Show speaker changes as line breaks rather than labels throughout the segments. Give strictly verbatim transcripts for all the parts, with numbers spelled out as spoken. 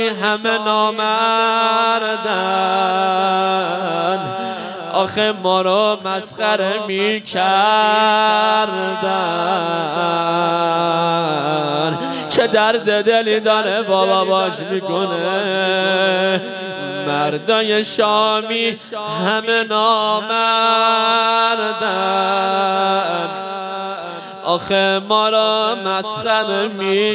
همه نامردن، آخه ما رو مسخره می کردن. چه درد دلی داره بابا باش میکنه، مردای شامی همه نامردن، آخه ما را مسخره می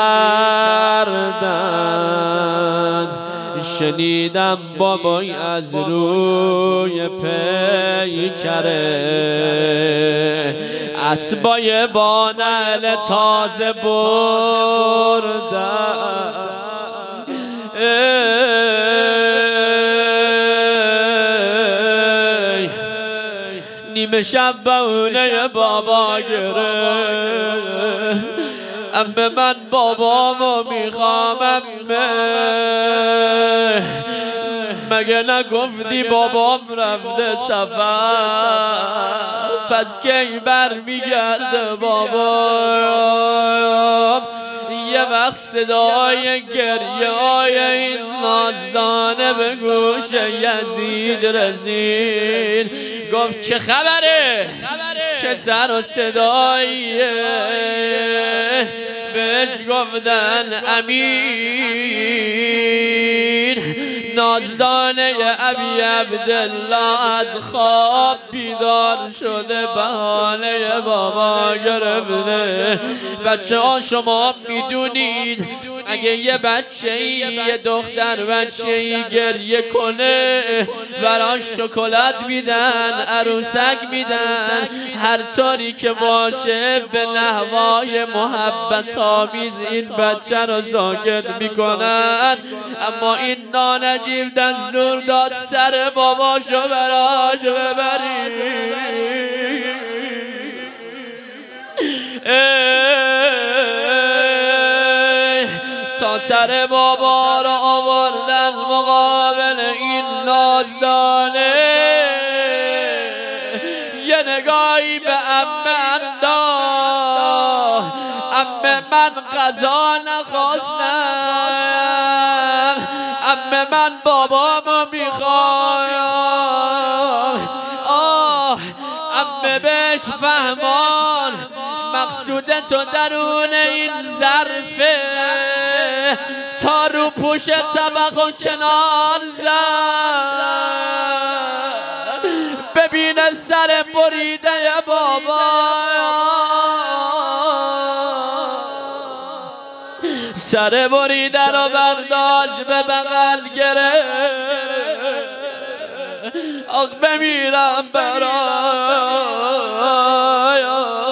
کردن. شنیدم بابای از روی پیکره اسبای با نعل تازه بردن. نیمه شب بونه بابا گره، امه من بابامو میخوام امه، مگه نگفتی بابام رفته سفر، پس کی بر میگرده بابام؟ یه وقت صدای گریه های این نازدانه به گوش یزید رسید، گفت چه خبره؟ چه سر و صداییه؟ بهش گفتن امیر نازدانه ابی عبدالله از خواب بیدار شده، بهانه بابا گرفته. بچه ها شما میدونید اگه یه بچه یه دختر بچه گریه کنه براش شکلات میدن، عروسک میدن، هر طوری که باشه به نحوای محبت آمیز این بچه رو ساکت میکنن. اما این نانجیب دستور داد سر باباشو براش ببری. تا سر بابا را آوردن مقابل این نازدانه، یه نگاهی به عمه انداخت. عمه من غذا نخواستم، عمه من بابامو میخوام. آه عمه بهش فهمان مقصود تو درون این ظرفه، تا رو پوش طبق و کنار زد، ببینه سر بریده بابا. سر بریده رو برداشت به بغل گرفت، آخ بمیرم برای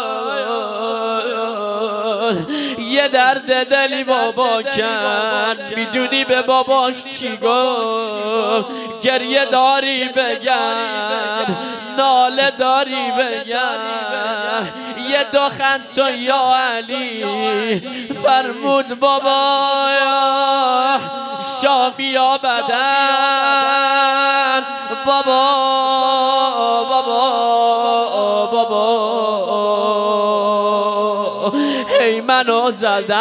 یه درد دلی بابا کن. میدونی به باباش چی گفت؟ گریه داری بگم، ناله داری بگم، یه دو خند تو یا علی. فرمود بابا شامی یا بدن، بابا بابا بابا هی منو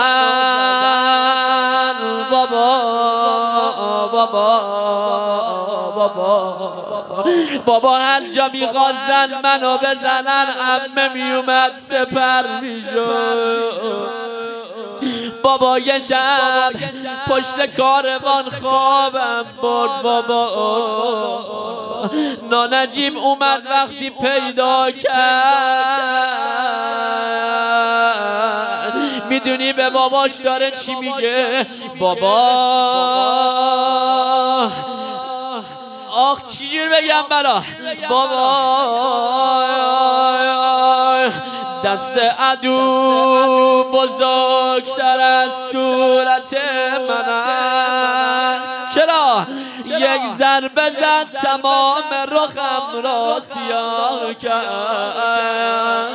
زدن، بابا بابا بابا بابا هر جا میخواستن منو بزنن عمه میومد سپر میشد. بابا یه شب پشت کاروان خوابم برد بابا، نانجیب اومد وقتی پیدا کرد. میدونی به باباش داره چی میگه؟ بابا آخ چیجور بگم برا بابا، دست عدو بزرگتر از صورت من است. چرا؟ یک ضربه زد تمام رخم را سیاه کرد.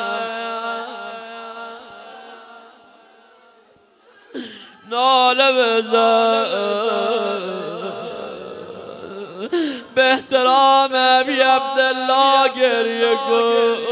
ناله بزن به احترام ابی عبدالله گریه کن.